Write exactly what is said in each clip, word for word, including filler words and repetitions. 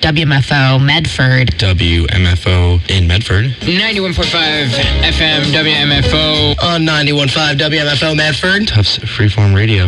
W M F O Medford. W M F O in Medford. ninety-one point five F M W M F O. On ninety-one point five W M F O Medford. Tufts Freeform Radio.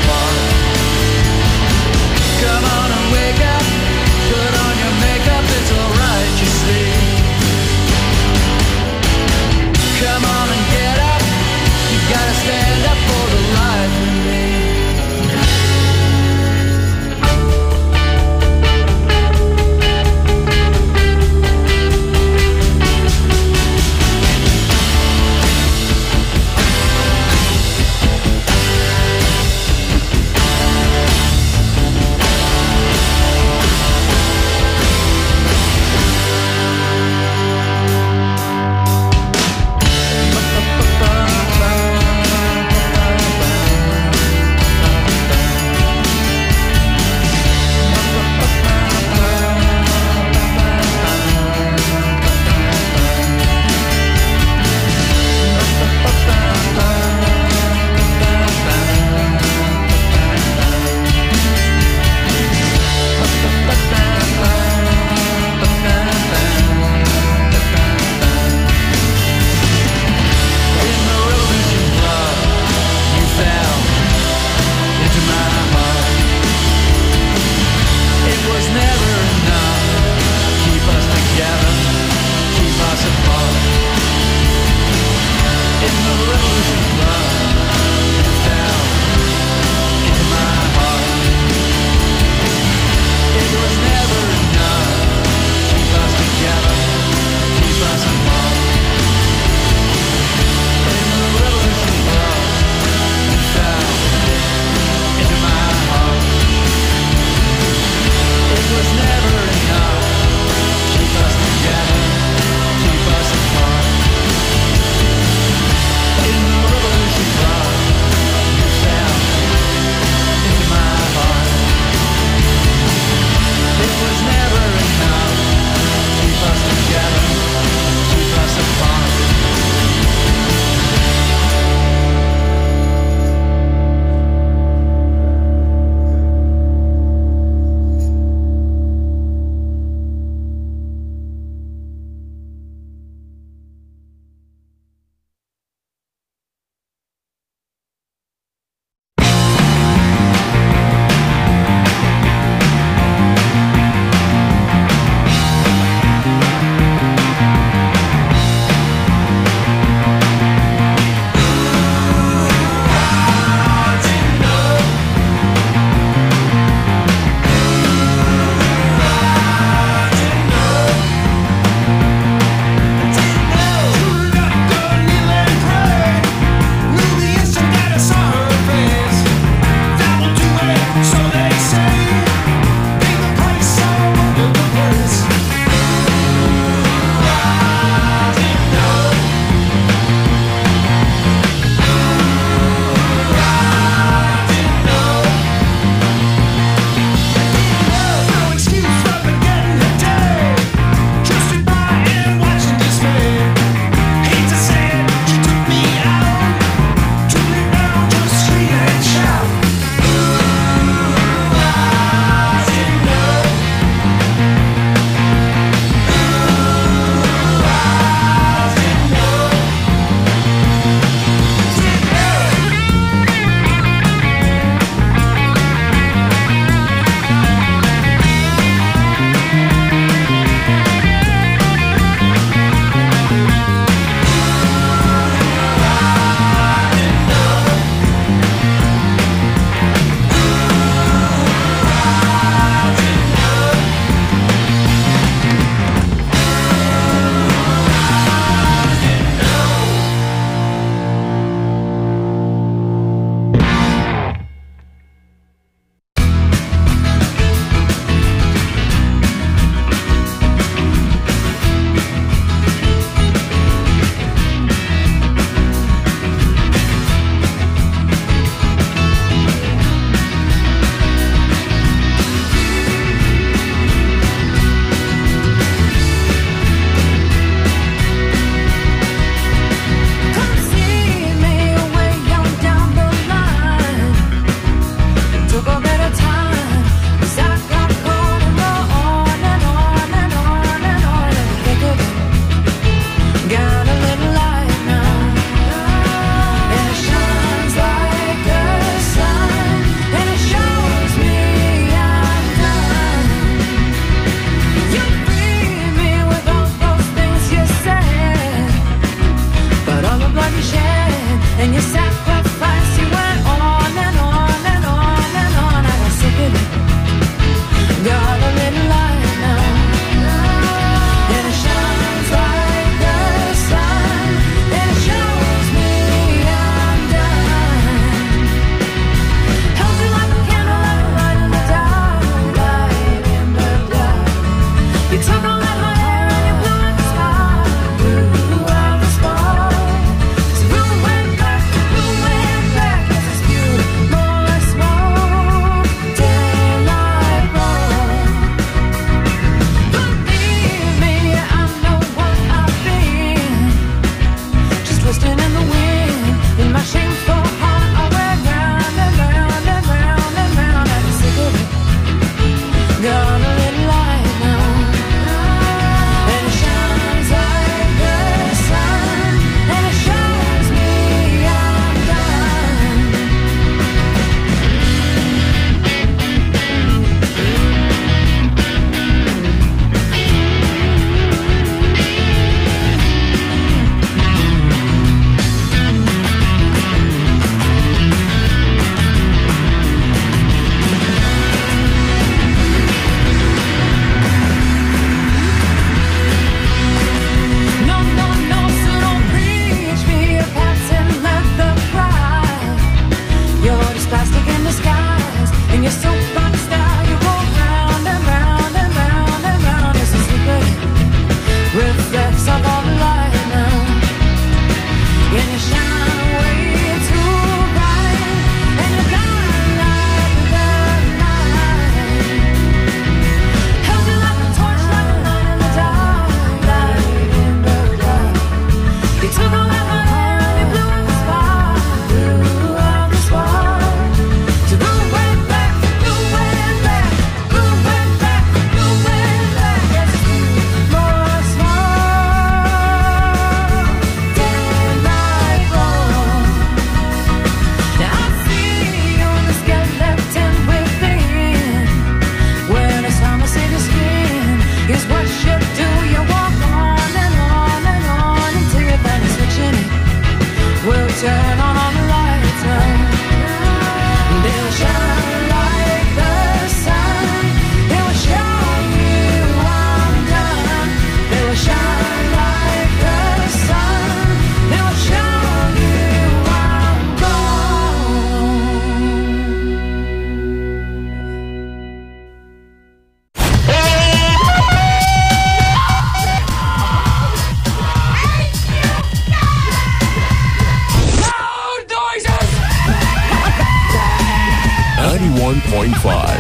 Come on and wake up, put on your makeup, it's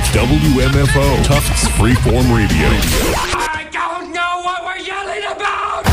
It's W M F O, Tufts Freeform Radio. I don't know what we're yelling about!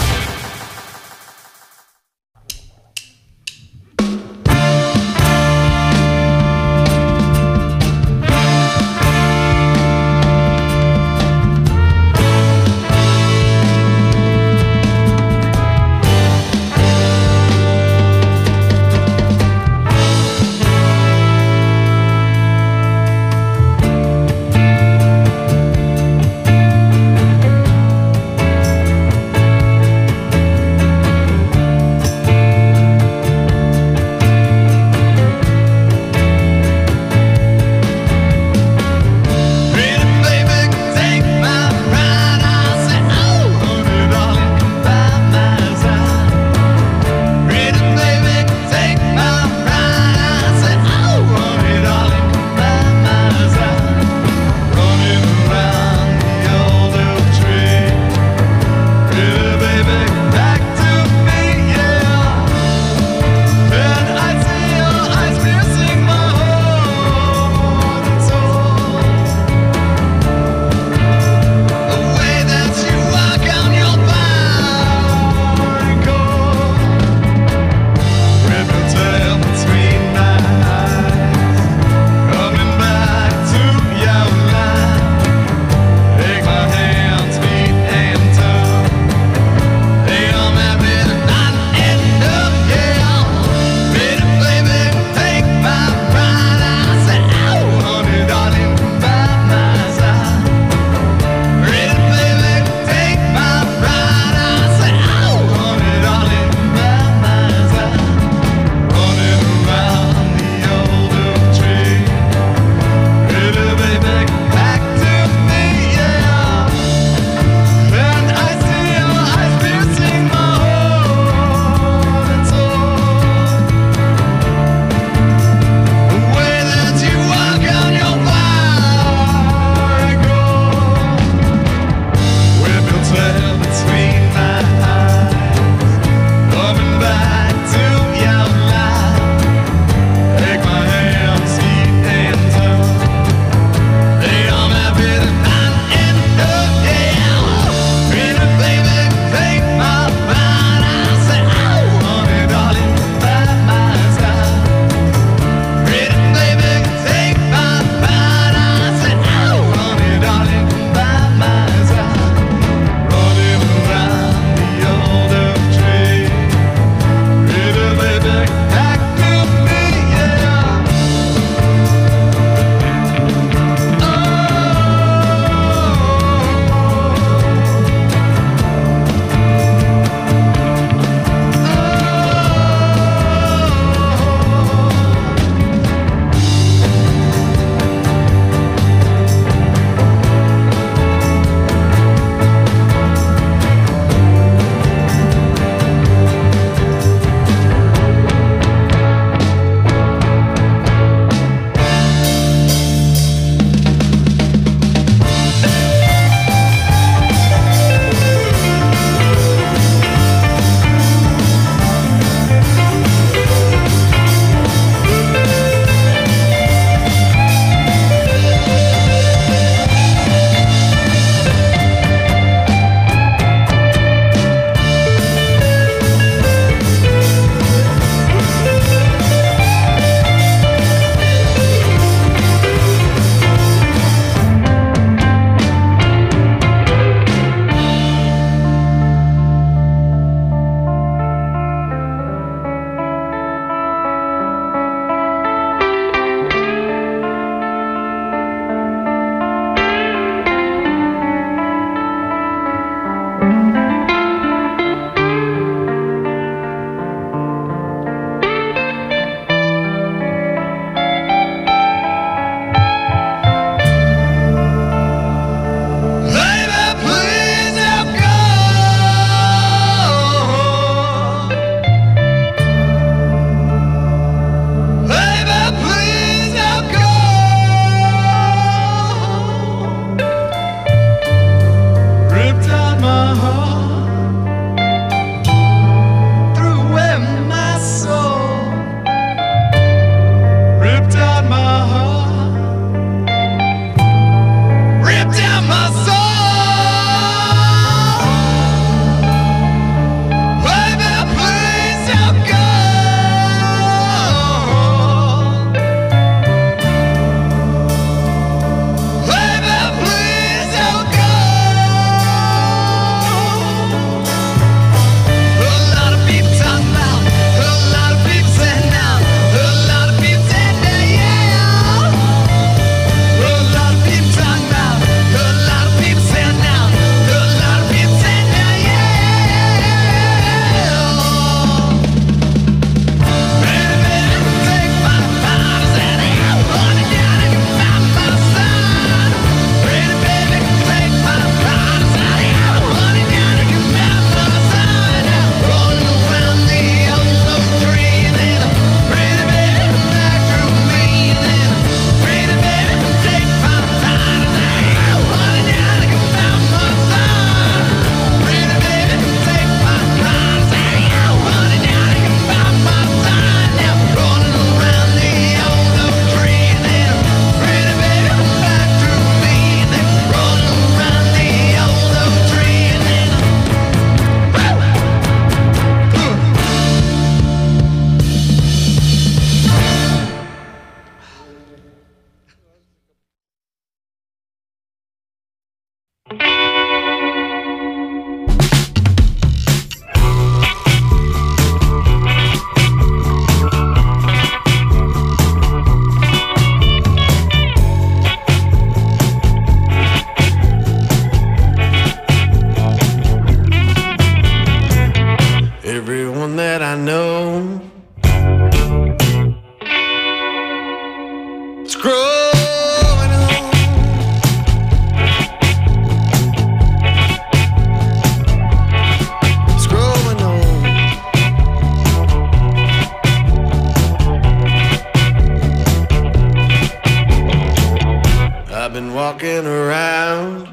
walking around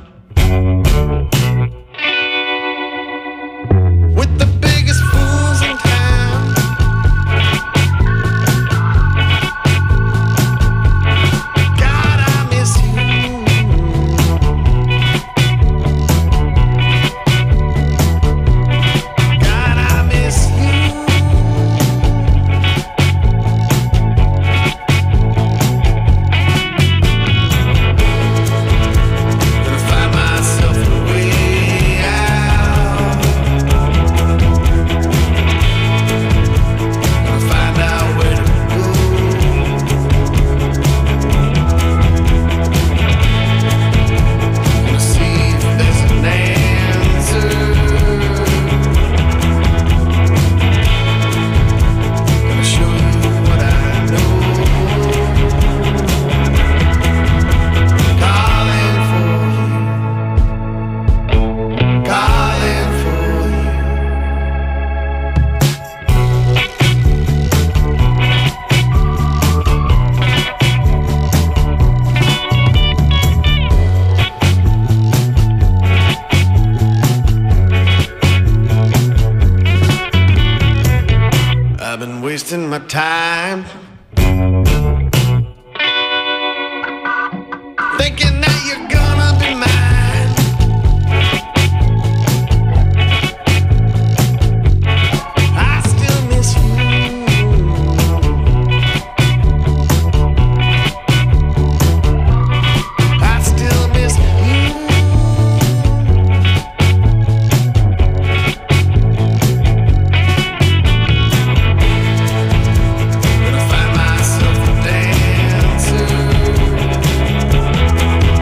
with the biggest fools in town. God, I miss you. God, I miss you. Gonna find myself a way out. Gonna find out where to go. Gonna see if there's an answer. Gonna show you what I know. Calling for you. Calling for you. I've been wasting my time thinking that you're gonna be mine. I still miss you. I still miss you. Gonna find myself a dancer.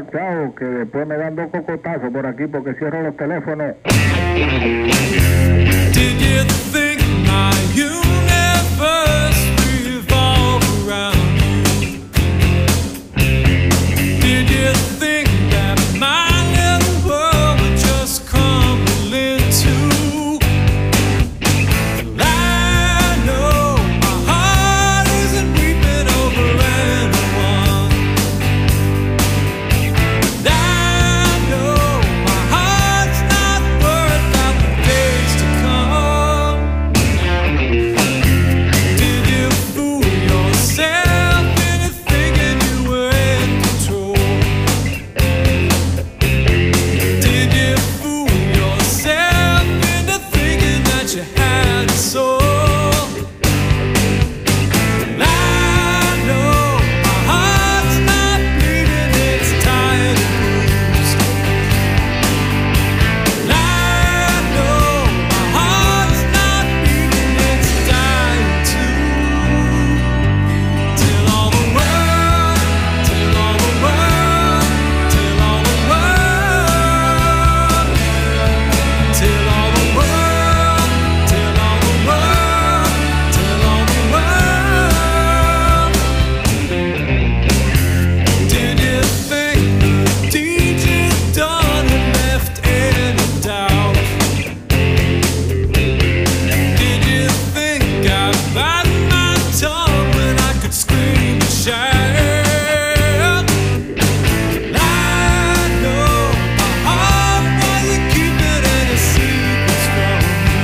chao, que después me dan dos cocotazos por aquí porque cierro los teléfonos. Did you think my universe revolved around you? Did you think that my little world would just crumble into? I know my heart isn't weeping over anyone. I know my heart's not worth out the days to come. Did you fool yourself into thinking you were in control? Did you fool yourself into thinking that you had a soul? I know my heart's not bleeding, it's tired and bruised. I know my heart's not beating, it's dying too. Till all the world, till all the world, till all the world, till all the world, till all the world, till all the world. Did you think the deed you'd done had left any doubt? Did you think I'd bite my tongue when I could scream and shout? I know my heart wasn't keeping any secrets from me.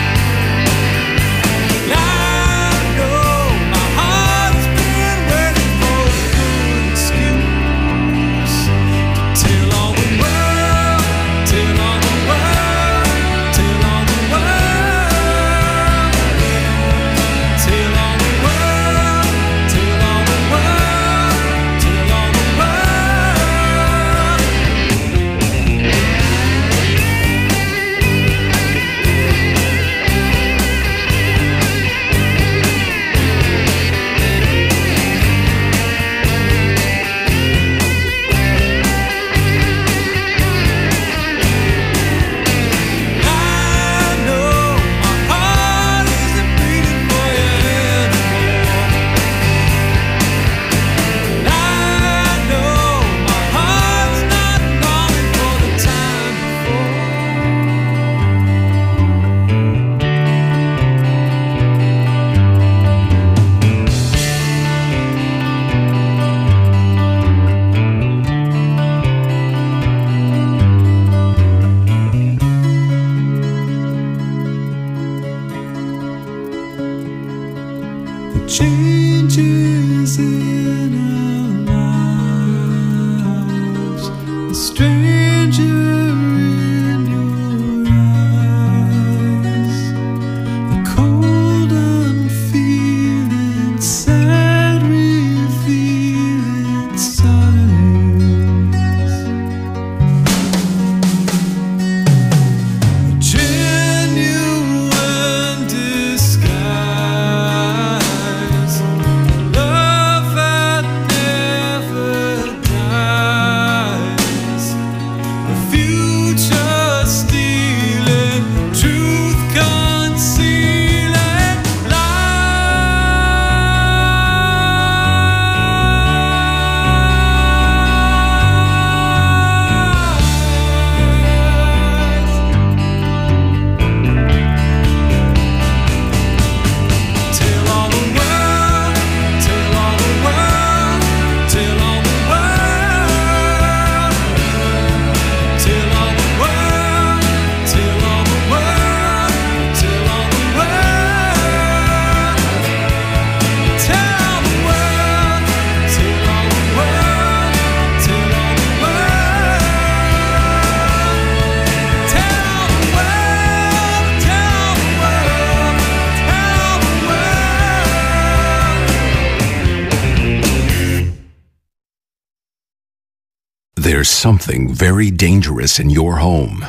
I know my heart's been waiting for a good excuse. Till all the world, till all the world, till all the world, till all the world, till all the world, till all the world. I know my heart isn't beating for you anymore. I know my heart's not longing for the time before. Changes in our lives, a stranger in your eyes, the cold unfeeling, sad revealing signs, a genuine disguise, love that never dies, the future stealing, truth concealing lies. Till all the world, till all the world, till all the world, till all the world, till all the world, till all the world, tell the world, till all the world, till all the world, tell the world, tell the world, tell the world. There's something very dangerous in your home.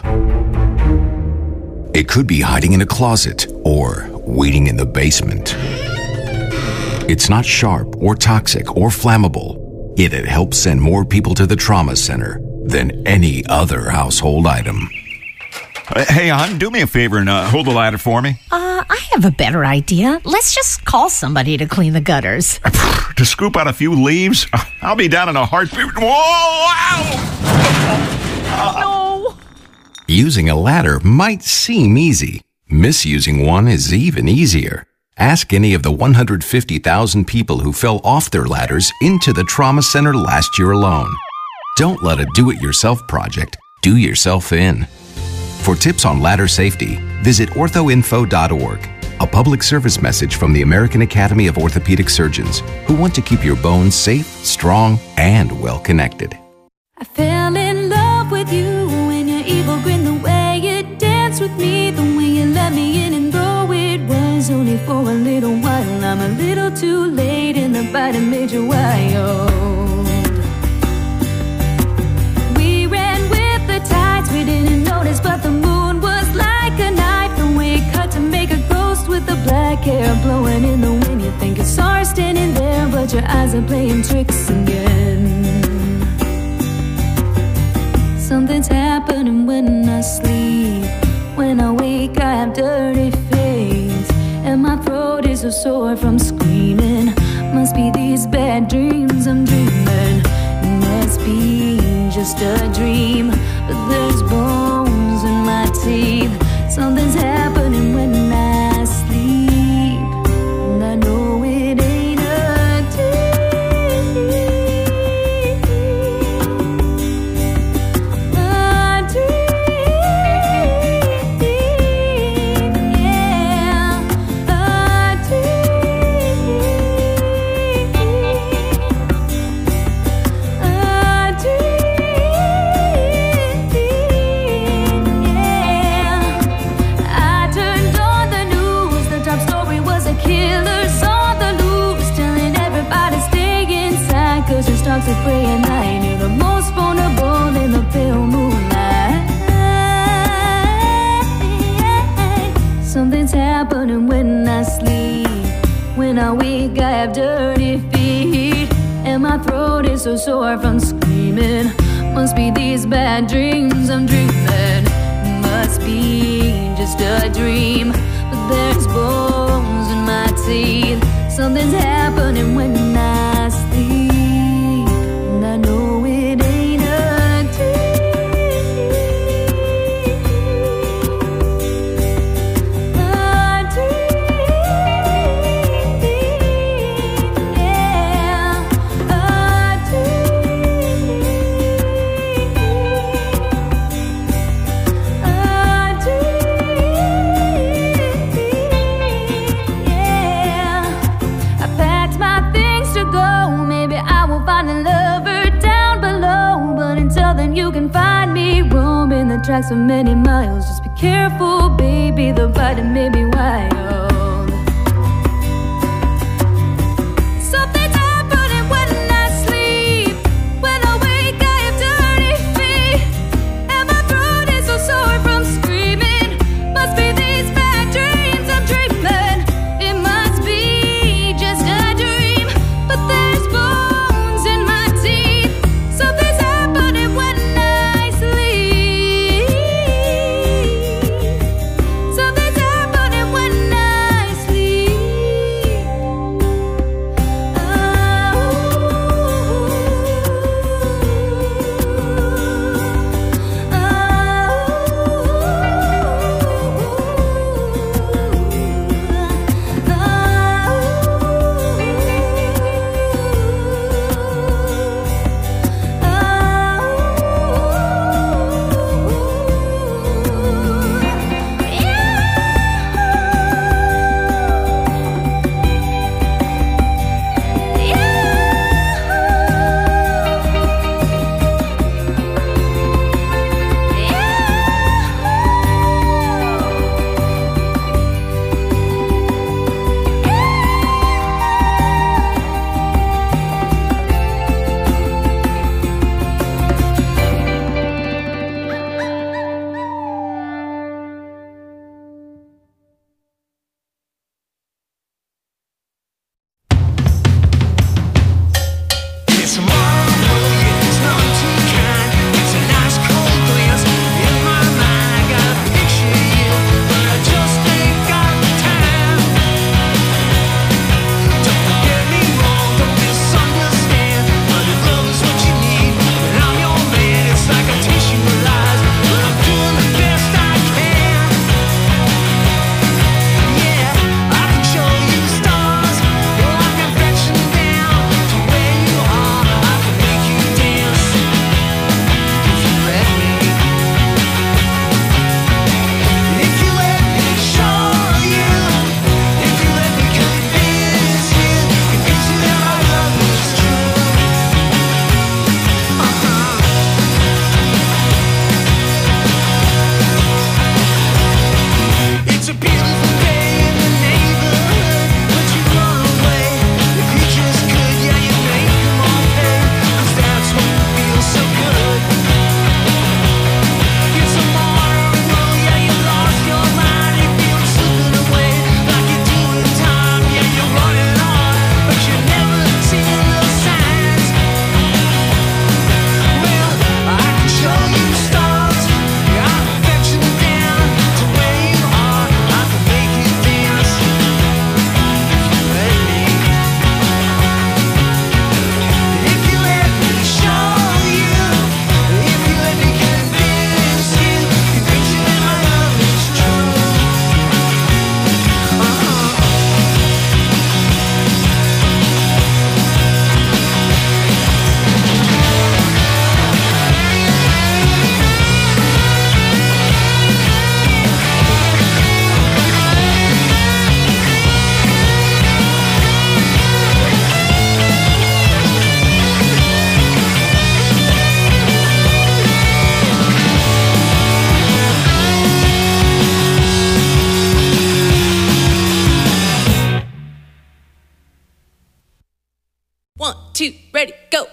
It could be hiding in a closet or waiting in the basement. It's not sharp or toxic or flammable, It'd help send more people to the trauma center than any other household item. Uh, hey, hon, do me a favor and uh, hold the ladder for me. Uh, I have a better idea. Let's just call somebody to clean the gutters. To scoop out a few leaves? I'll be down in a heartbeat. Whoa! Ow! No! Using a ladder might seem easy. Misusing one is even easier. Ask any of the one hundred fifty thousand people who fell off their ladders into the trauma center last year alone. Don't let a do-it-yourself project do yourself in. For tips on ladder safety, visit ortho info dot org, a public service message from the American Academy of Orthopedic Surgeons, who want to keep your bones safe, strong, and well-connected. I fell in love with you when your evil grin, the way you danced with me, the way you let me in, and though it was only for a little while, I'm a little too late in the bite and made you wild. We ran with the tides, we didn't notice, but the moon was like a knife, the way it cut to make a ghost with the black hair blowing in the wind. You think you saw her standing there, but your eyes are playing tricks again. Something's happening when I sleep. When I wake I have dirty face, and my throat is so sore from screaming. Must be these bad dreams I'm dreaming. Must be just a dream, but there's bones in my teeth. Something's happening when I sleep, and I know it ain't a dream. A dream, yeah. A dream, a dream, yeah. I turnned on the news, the top story was a killer's on the loose, telling everybody stay inside, cause your stocks are prey at night. You're the most vulnerable in the pale moonlight. Something's happening when I sleep. When I wake I have dirty feet, and my throat is so sore from screaming. Must be these bad dreams I'm dreaming. Must be just a dream, but there's bones in my teeth. Something's happening when I sleep, and I know it ain't a dream. A dream, yeah. A dream, a dream, yeah. I packed my things to go. Maybe I will find a lover down below, but until then you can find me roaming the tracks for many miles. Just be careful, baby, the bite may be wild. Something's happening when I sleep. When I wake I have dirty feet, and my throat is so sore from screaming. Must be these bad dreams I'm dreaming. It must be just a dream, but there's bones in my teeth. Something's happening when I sleep. Something's happening when I two, ready, go.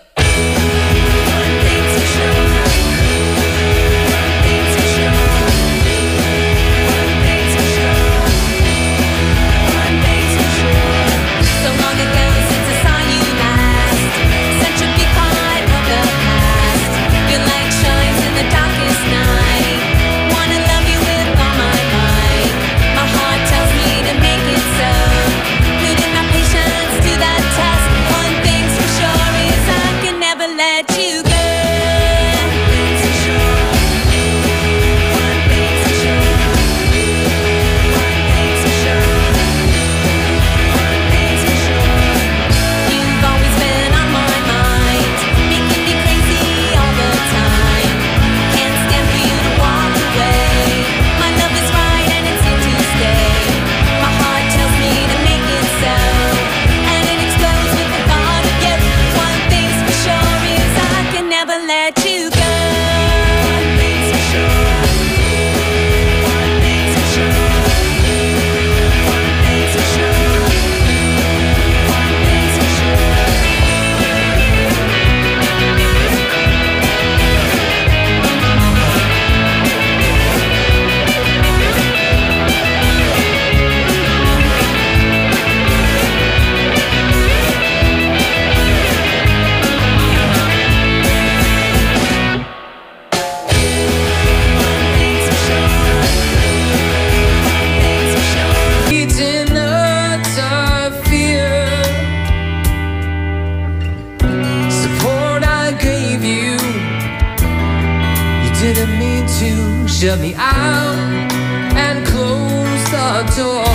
Shut me out and close the door.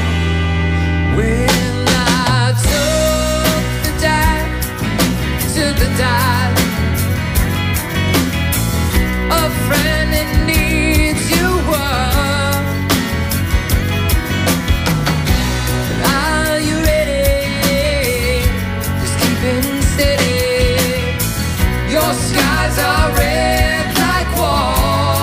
When I took the dive, took the dive, a friend in need you were. Are you ready? Just keeping steady. Your skies are red like war.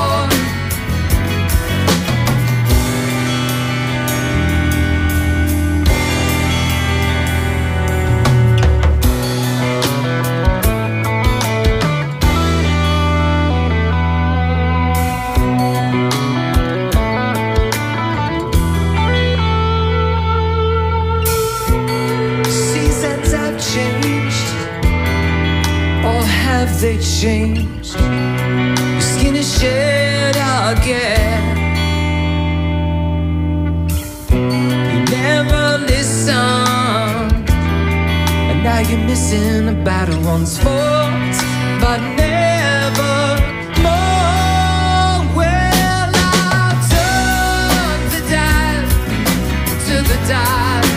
They changed. Your skin is shed again. You never listened, and now you're missing a battle once fought, but never more. Well, I took the dive, took the dive.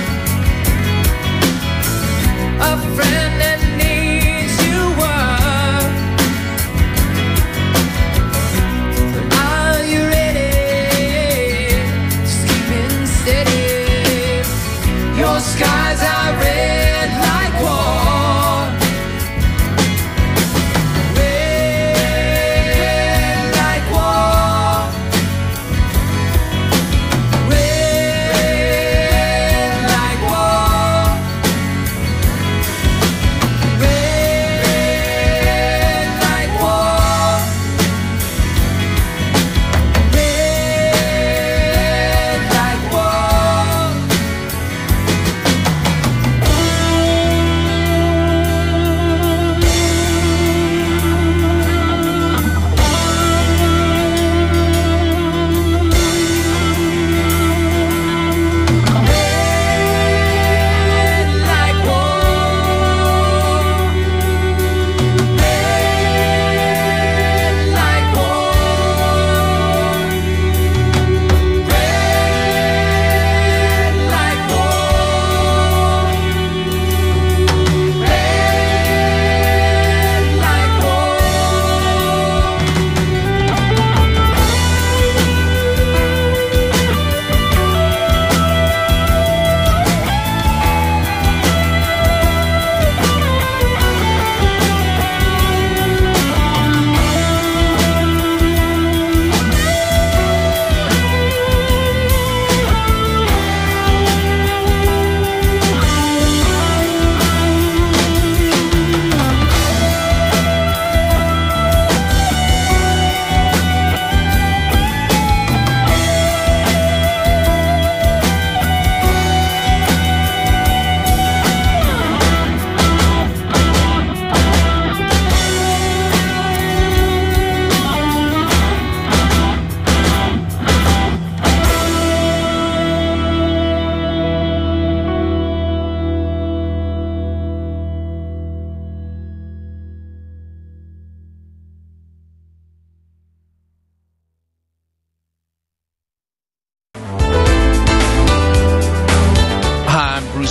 A friend that needs you were. Your skies are red like war.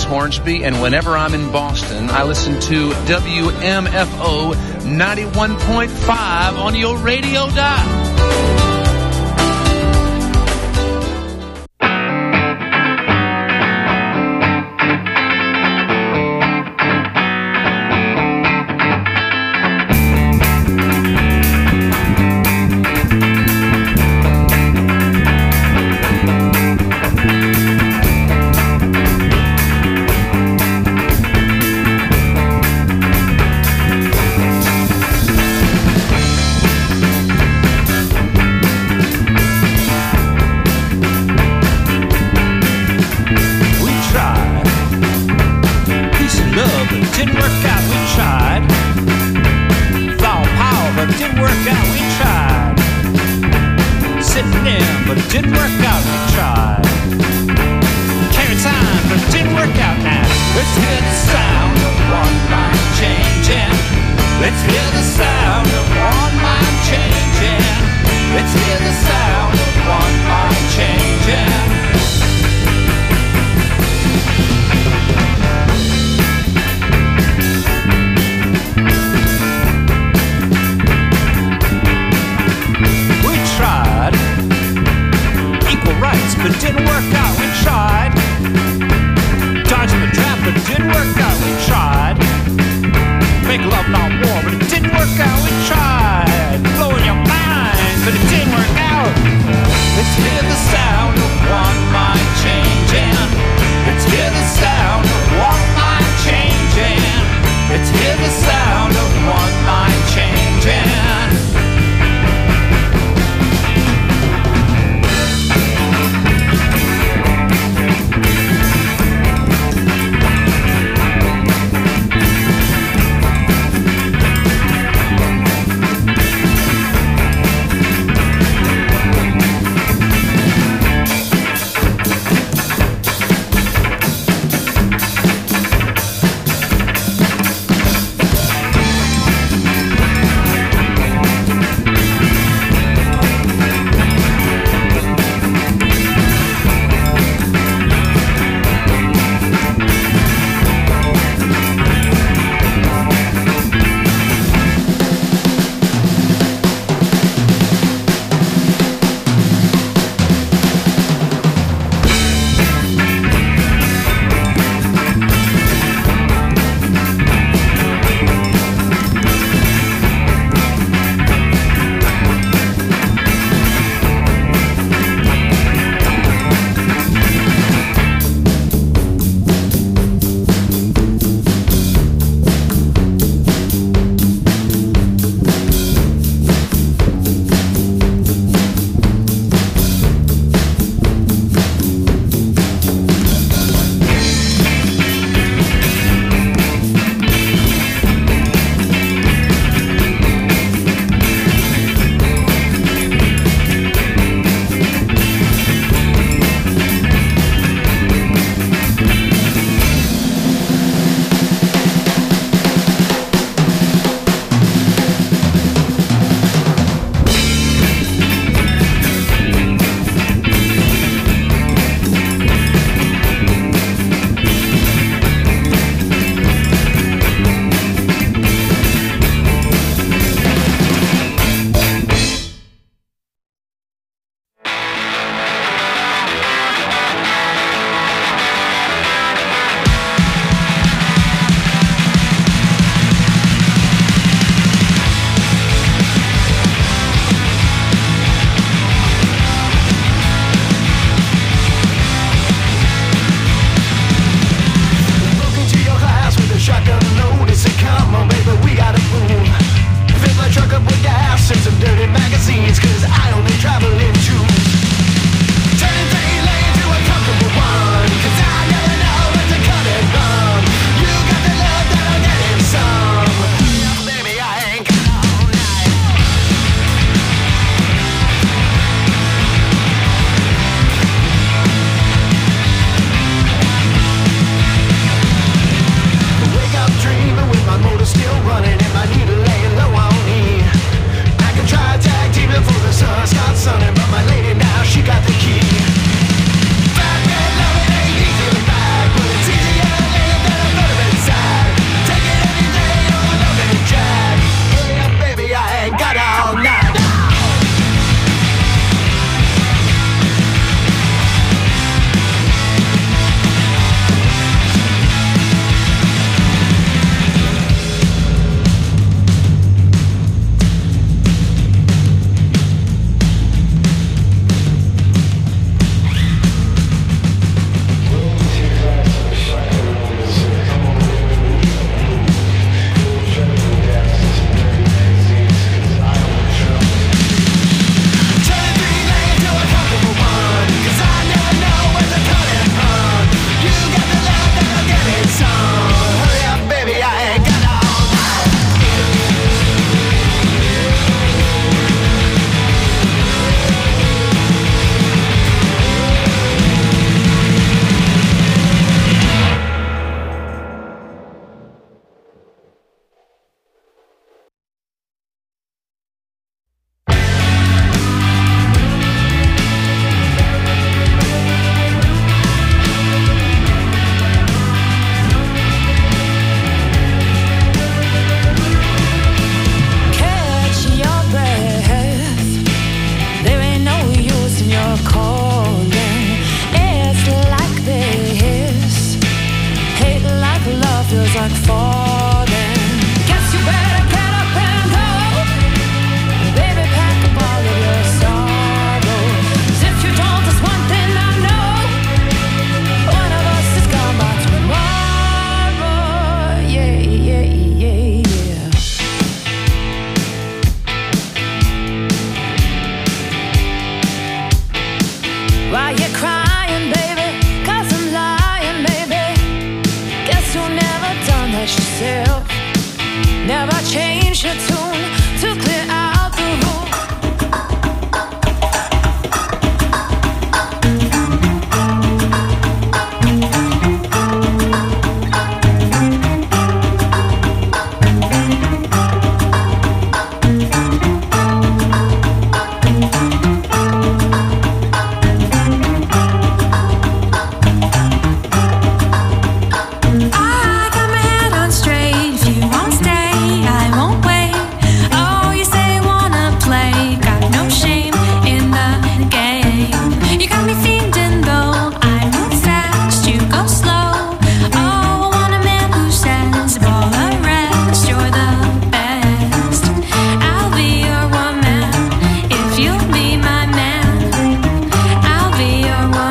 West Hornsby, and whenever I'm in Boston, I listen to W M F O ninety-one point five on your radio dial.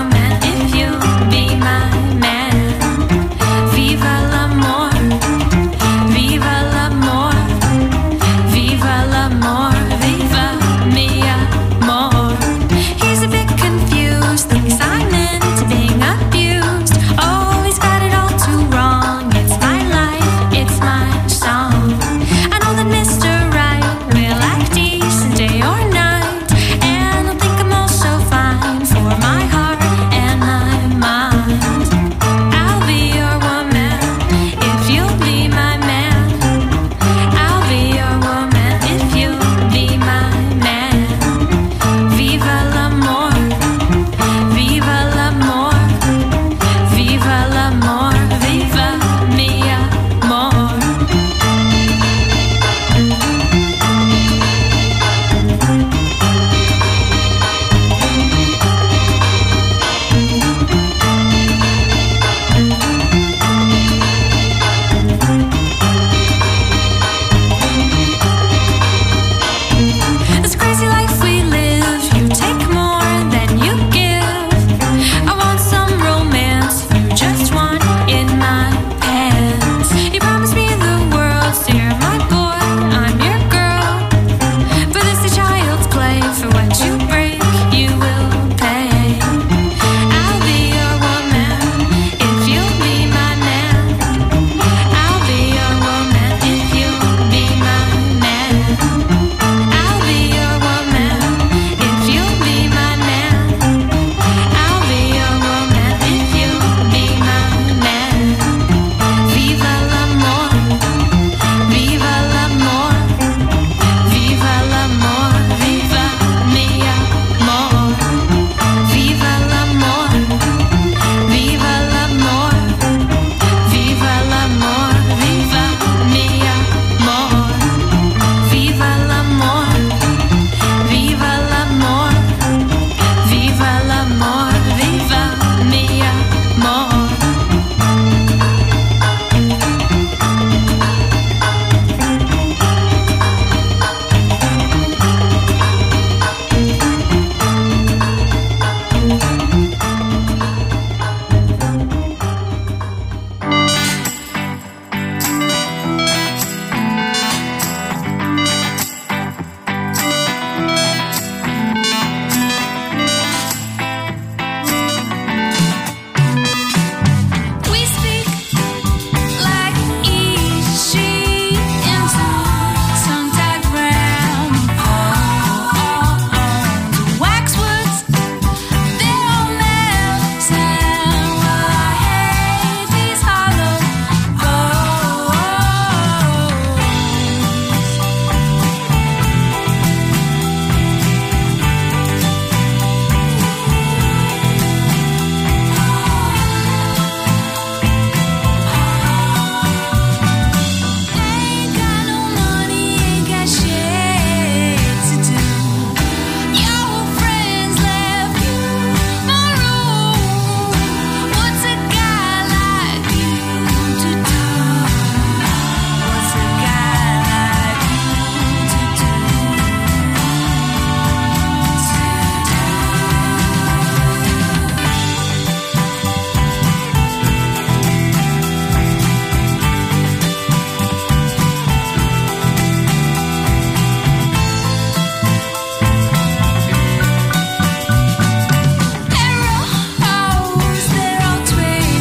come and if you be mine.